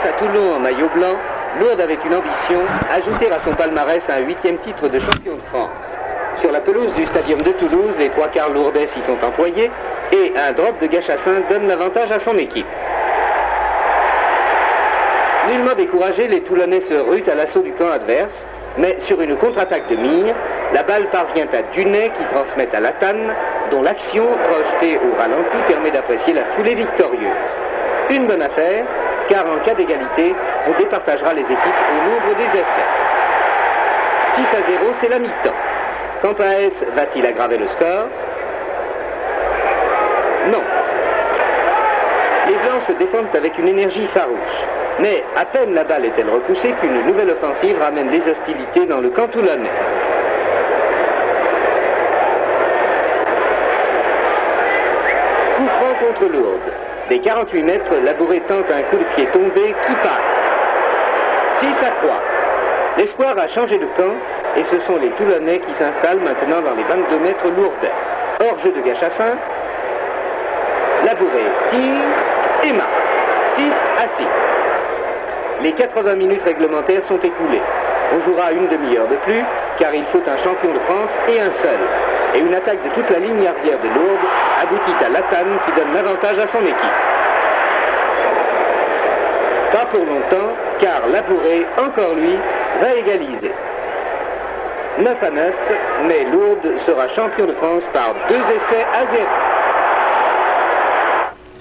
Face à Toulon en maillot blanc, Lourdes avait une ambition, ajouter à son palmarès un 8e titre de champion de France. Sur la pelouse du stadium de Toulouse, les 3/4 lourdais s'y sont employés et un drop de Gachassin donne l'avantage à son équipe. Nullement découragés, les Toulonnais se ruent à l'assaut du camp adverse, mais sur une contre-attaque de Mire, la balle parvient à Dunet qui transmet à Latane, dont l'action projetée au ralenti permet d'apprécier la foulée victorieuse. Une bonne affaire, car en cas d'égalité, on départagera les équipes au nombre des essais. 6-0, c'est la mi-temps. Campaes va-t-il aggraver le score? Non. Les Blancs se défendent avec une énergie farouche. Mais à peine la balle est-elle repoussée qu'une nouvelle offensive ramène les hostilités dans le camp toulonnais. Coup franc contre Lourdes. Des 48 mètres, Labouré tente un coup de pied tombé qui passe. 6-3. L'espoir a changé de camp et ce sont les Toulonnais qui s'installent maintenant dans les 22 mètres lourdais. Hors jeu de Gachassin, Labouré tire et marque. 6-6. Les 80 minutes réglementaires sont écoulées. On jouera une demi-heure de plus, car il faut un champion de France et un seul. Et une attaque de toute la ligne arrière de Lourdes aboutit à Latane qui donne l'avantage à son équipe. Pas pour longtemps, car Labouré, encore lui, va égaliser. 9-9, mais Lourdes sera champion de France par 2 essais à 0.